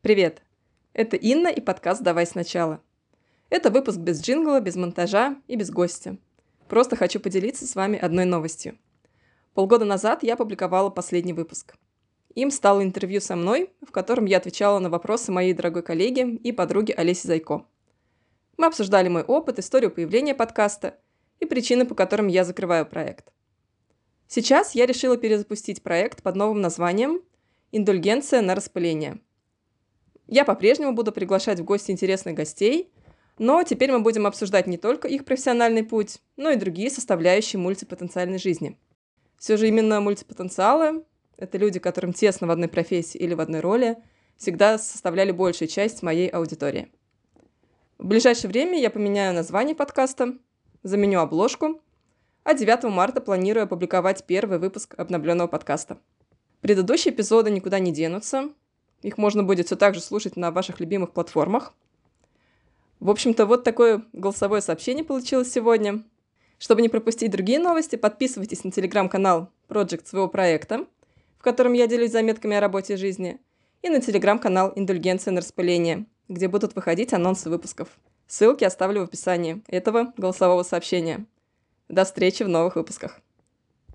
Привет! Это Инна и подкаст «Давай сначала». Это выпуск без джингла, без монтажа и без гостя. Просто хочу поделиться с вами одной новостью. Полгода назад я опубликовала последний выпуск. Им стало интервью со мной, в котором я отвечала на вопросы моей дорогой коллеги и подруги Олеси Зайко. Мы обсуждали мой опыт, историю появления подкаста и причины, по которым я закрываю проект. Сейчас я решила перезапустить проект под новым названием «Индульгенция на распыление». Я по-прежнему буду приглашать в гости интересных гостей, но теперь мы будем обсуждать не только их профессиональный путь, но и другие составляющие мультипотенциальной жизни. Все же именно мультипотенциалы – это люди, которым тесно в одной профессии или в одной роли, всегда составляли большую часть моей аудитории. В ближайшее время я поменяю название подкаста, заменю обложку, а 9 марта планирую опубликовать первый выпуск обновленного подкаста. Предыдущие эпизоды никуда не денутся, их можно будет все так же слушать на ваших любимых платформах. В общем-то, вот такое голосовое сообщение получилось сегодня. Чтобы не пропустить другие новости, подписывайтесь на телеграм-канал Project своего проекта, в котором я делюсь заметками о работе и жизни, и на телеграм-канал «Индульгенция на распыление», где будут выходить анонсы выпусков. Ссылки оставлю в описании этого голосового сообщения. До встречи в новых выпусках.